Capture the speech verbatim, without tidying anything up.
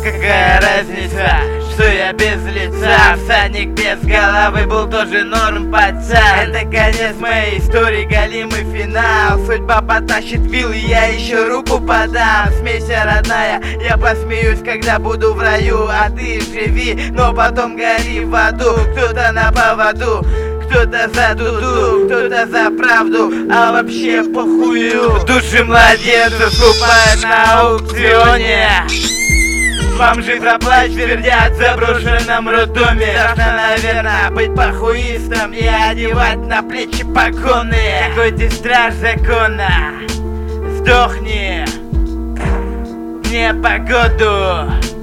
какая разница, что я без лица. Всадник без головы был тоже норм пацан. Это конец моей истории, голимый финал. Судьба потащит вилы, я еще руку подам. Смейся, родная, я посмеюсь, когда буду в раю. А ты живи, но потом гори в аду. Кто-то на поводу, кто-то за дуду, кто-то за правду, а вообще похую. Души младенцев скупают на аукционе. Бомжи про плач твердят в заброшенном роддоме. Страшно, наверное, быть похуистом и одевать на плечи погоны. Какой ты страж закона, сдохни в непогоду.